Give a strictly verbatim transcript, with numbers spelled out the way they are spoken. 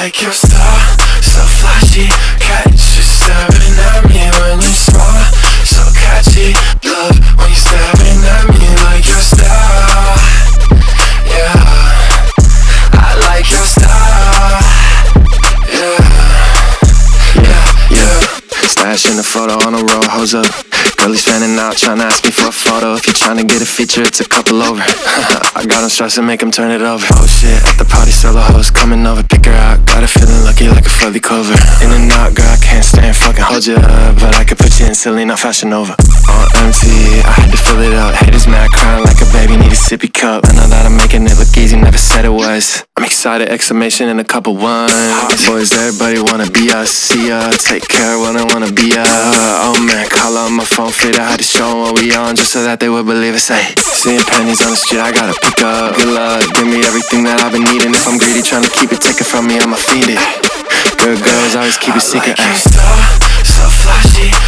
like your style, so flashy. Catch you staring at me when you smile, so catchy. Love when you staring at me like your style. Yeah, I like your style. Yeah, yeah, yeah. Stash in a photo on a roll, hoes up. Girlie's fanning out, tryna ask me for a photo. If you're tryna get a feature, it's a couple over. I got them stressing, make them turn it over. Oh shit, at the party, solo hoes coming over. Pick her out, got her feeling lucky like a fuzzy clover. In and out, girl, I can't stand fucking hold you up, but I could put you in Selena Fashion Nova. On M T V, I had to fill it up. Haters mad, crying like a baby, need a sippy cup. I know that I'm making it look easy, never said it was. I'm excited, exclamation and a couple ones. Boys, everybody wanna be us, see ya. Take care when I wanna be ya. Oh man, call on my phone, fit, I had to show 'em what we on, just so that they would believe us. Hey, seeing pennies on the street, I gotta pick up. Good luck, give me everything that I've been needing. If I'm greedy, tryna keep it, take it from me, I'ma feed it. Good girls always keep it secret. I like your style, so flashy.